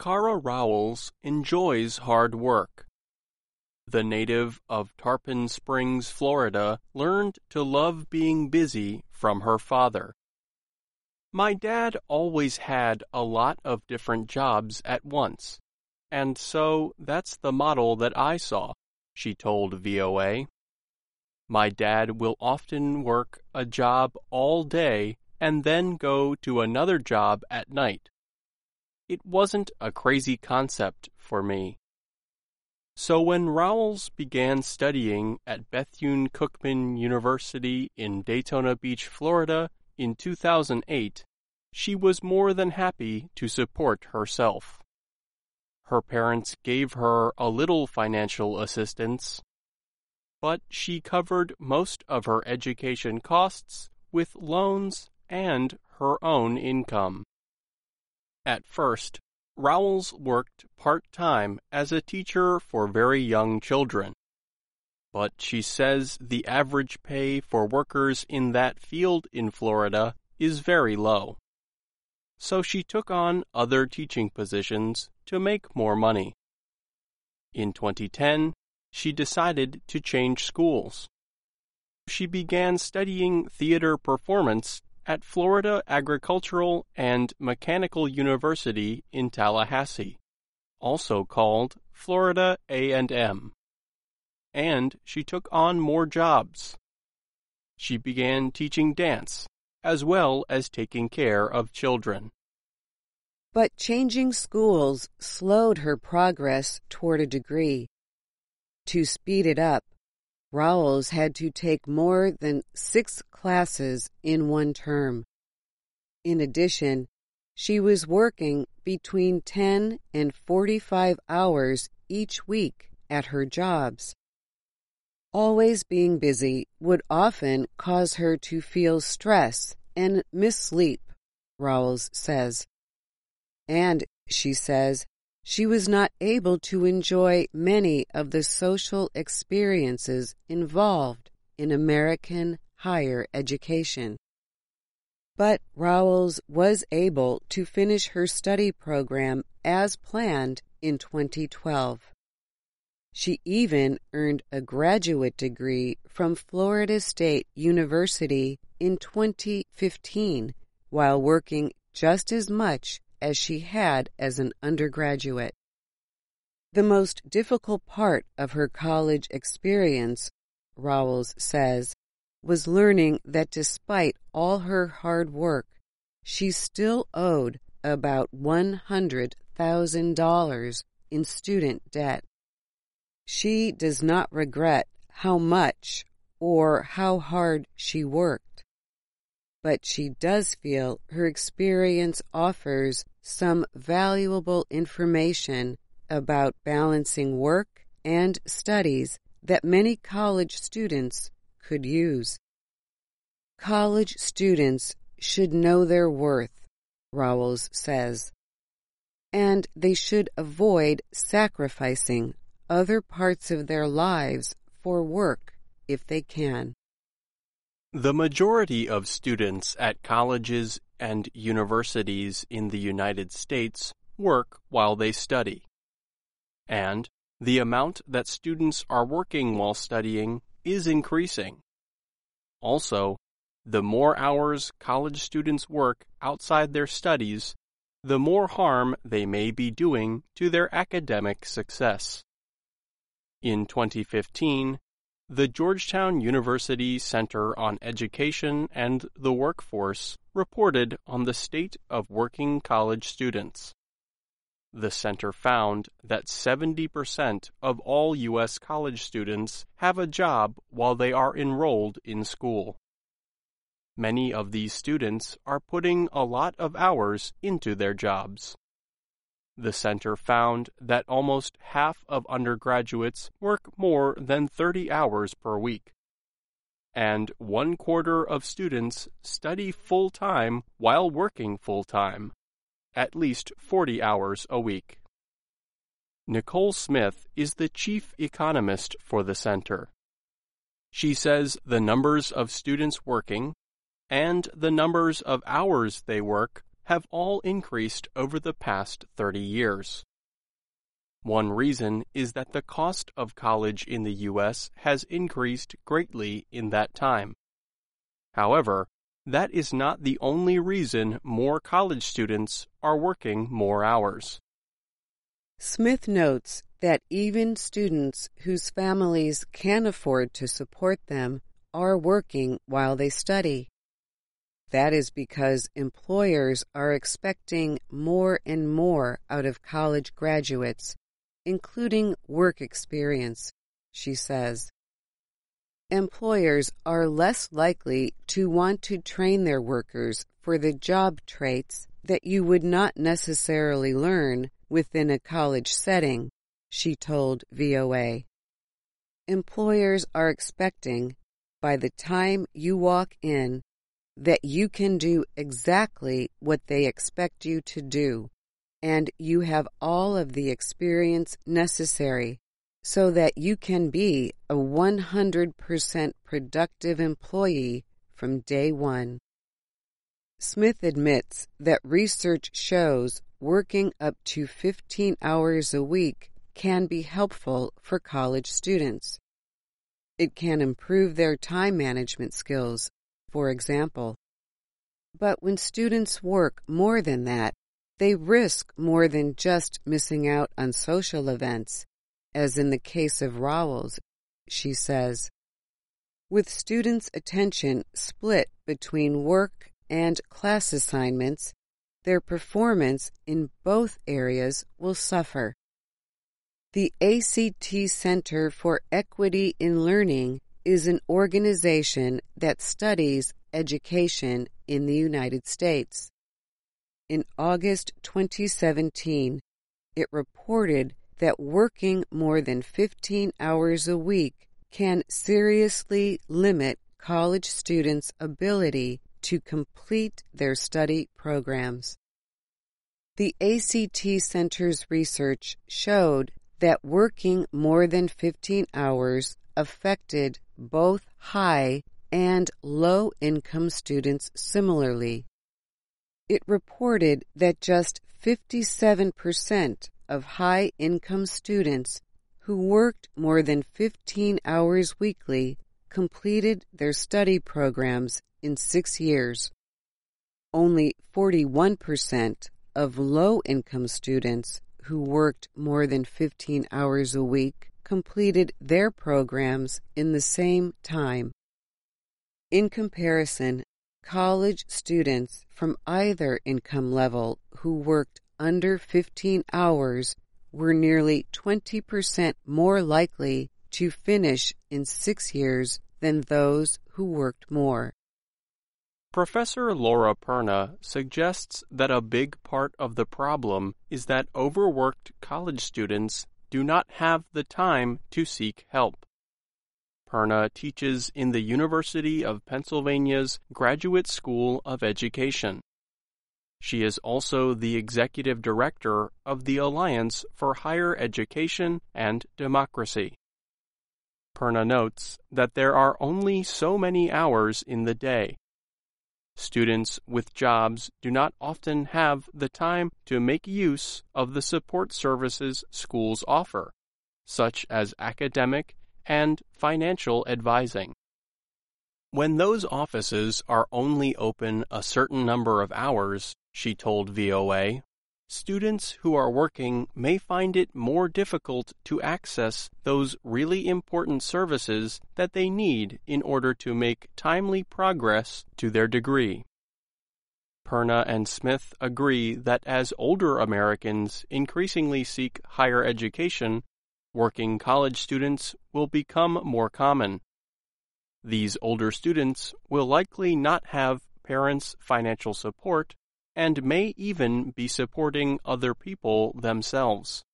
Kara Rowles enjoys hard work. The native of Tarpon Springs, Florida, learned to love being busy from her father. My dad always had a lot of different jobs at once, and so that's the model that I saw, she told VOA. My dad will often work a job all day and then go to another job at night. It wasn't a crazy concept for me. So when Rowles began studying at Bethune-Cookman University in Daytona Beach, Florida in 2008, she was more than happy to support herself. Her parents gave her a little financial assistance, but she covered most of her education costs with loans and her own income. At first, Rowles worked part-time as a teacher for very young children, but she says the average pay for workers in that field in Florida is very low. So she took on other teaching positions to make more money. In 2010, she decided to change schools. She began studying theater performance at Florida Agricultural and Mechanical University in Tallahassee, also called Florida A&M. And she took on more jobs. She began teaching dance, as well as taking care of children. But changing schools slowed her progress toward a degree. To speed it up, Rowles had to take more than 6 classes in one term. In addition, she was working between 10 and 45 hours each week at her jobs. Always being busy would often cause her to feel stress and miss sleep, Rowles says. And, she says, she was not able to enjoy many of the social experiences involved in American higher education. But Rowles was able to finish her study program as planned in 2012. She even earned a graduate degree from Florida State University in 2015 while working just as much as she had as an undergraduate. The most difficult part of her college experience, Rowles says, was learning that despite all her hard work, she still owed about $100,000 in student debt. She does not regret how much or how hard she worked, but she does feel her experience offers some valuable information about balancing work and studies that many college students could use. College students should know their worth, Rowles says, and they should avoid sacrificing other parts of their lives for work if they can. The majority of students at colleges and universities in the United States work while they study. And the amount that students are working while studying is increasing. Also, the more hours college students work outside their studies, the more harm they may be doing to their academic success. In 2015, the Georgetown University Center on Education and the Workforce reported on the state of working college students. The center found that 70% of all U.S. college students have a job while they are enrolled in school. Many of these students are putting a lot of hours into their jobs. The center found that almost half of undergraduates work more than 30 hours per week, and 1/4 of students study full-time while working full-time, at least 40 hours a week. Nicole Smith is the chief economist for the center. She says the numbers of students working and the numbers of hours they work have all increased over the past 30 years. One reason is that the cost of college in the U.S. has increased greatly in that time. However, that is not the only reason more college students are working more hours. Smith notes that even students whose families can afford to support them are working while they study. That is because employers are expecting more and more out of college graduates, including work experience, she says. Employers are less likely to want to train their workers for the job traits that you would not necessarily learn within a college setting, she told VOA. Employers are expecting, by the time you walk in, that you can do exactly what they expect you to do, and you have all of the experience necessary so that you can be a 100% productive employee from day one. Smith admits that research shows working up to 15 hours a week can be helpful for college students. It can improve their time management skills, for example. But when students work more than that, they risk more than just missing out on social events, as in the case of Rowles, she says. With students' attention split between work and class assignments, their performance in both areas will suffer. The ACT Center for Equity in Learning is an organization that studies education in the United States. In August 2017, it reported that working more than 15 hours a week can seriously limit college students' ability to complete their study programs. The ACT Center's research showed that working more than 15 hours affected both high and low-income students similarly. It reported that just 57% of high-income students who worked more than 15 hours weekly completed their study programs in 6 years. Only 41% of low-income students who worked more than 15 hours a week completed their programs in the same time. In comparison, college students from either income level who worked under 15 hours were nearly 20% more likely to finish in 6 years than those who worked more. Professor Laura Perna suggests that a big part of the problem is that overworked college students do not have the time to seek help. Perna teaches in the University of Pennsylvania's Graduate School of Education. She is also the executive director of the Alliance for Higher Education and Democracy. Perna notes that there are only so many hours in the day. Students with jobs do not often have the time to make use of the support services schools offer, such as academic and financial advising. When those offices are only open a certain number of hours, she told VOA, students who are working may find it more difficult to access those really important services that they need in order to make timely progress to their degree. Perna and Smith agree that as older Americans increasingly seek higher education, working college students will become more common. These older students will likely not have parents' financial support and may even be supporting other people themselves.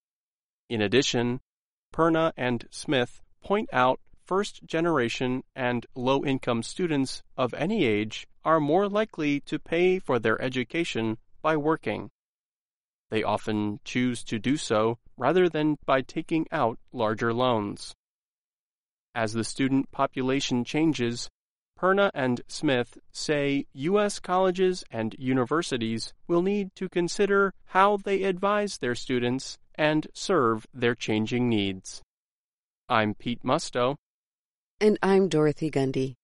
In addition, Perna and Smith point out first-generation and low-income students of any age are more likely to pay for their education by working. They often choose to do so rather than by taking out larger loans. As the student population changes, Perna and Smith say U.S. colleges and universities will need to consider how they advise their students and serve their changing needs. I'm Pete Musto. And I'm Dorothy Gundy.